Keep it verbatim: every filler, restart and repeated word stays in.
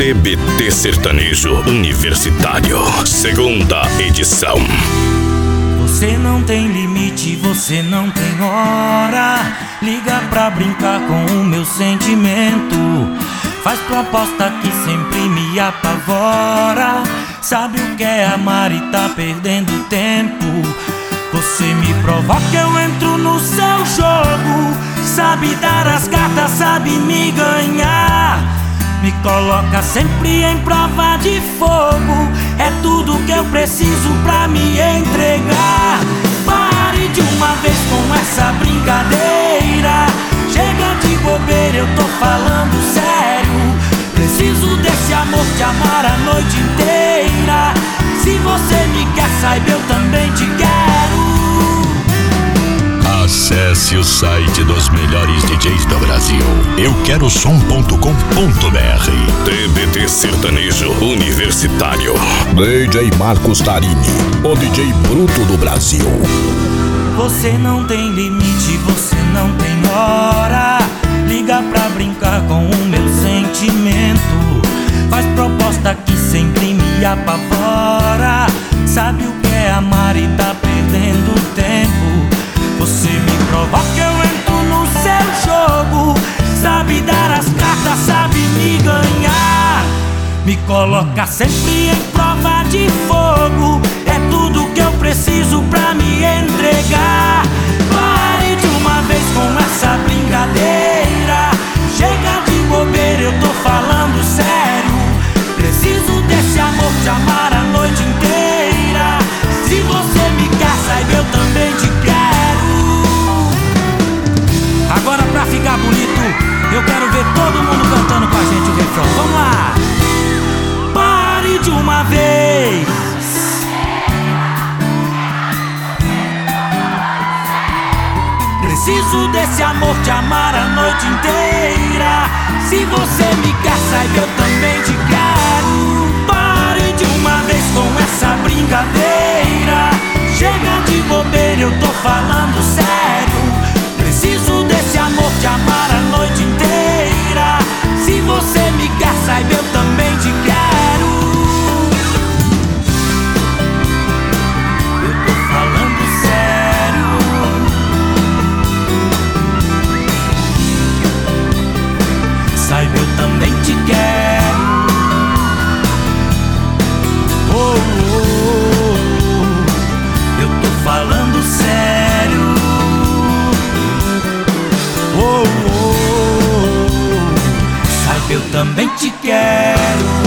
T B T Sertanejo Universitário, segunda edição. Você não tem limite, você não tem hora. Liga pra brincar com o meu sentimento. Faz proposta que sempre me apavora. Sabe o que é amar e tá perdendo tempo. Você me provoca, eu entro no seu jogo. Sabe dar as cartas, sabe me ganhar. Me coloca sempre em prova de fogo. É tudo que eu preciso pra me entregar. Pare de uma vez com essa brincadeira. Chega de bobeira, eu tô falando sério. Preciso desse amor, te amar a noite inteira. Se você me quer, saiba, eu também te quero. Acesse o site dos melhores D Js do Brasil, eu quero som ponto com ponto br. T B T Sertanejo Universitário. D J Marcos Tarini, o D J bruto do Brasil. Você não tem limite, você não tem hora. Liga pra brincar com o meu sentimento. Faz proposta que sempre me apavora. Sabe o que é amar e tá perdendo tempo. Você me provoca, eu entro no seu jogo. Sabe dar as cartas, sabe me ganhar. Me coloca sempre em prova de fogo. É tudo que eu preciso pra me entregar. Pare de uma vez com essa brincadeira. Chega de bobeira, eu tô falando sério. Preciso desse amor, te amar a noite inteira. Se você me quer, saiba, eu também te quero. Agora pra ficar bonito, eu quero ver todo mundo cantando com a gente o refrão. Vamos lá! Pare de uma vez. Preciso desse amor, te amar a noite inteira. Se você me quer, saiba, eu também te quero. Pare de uma vez com essa brincadeira. Chega de bobeira, eu tô falando sério. Preciso desse amor, te amar a noite inteira. Se você me quer, saiba, eu também te quero. Eu tô falando sério. Saiba, eu também te quero. Oh, oh, oh. Eu tô falando sério. Oh, oh, oh. Saiba, eu também te quero.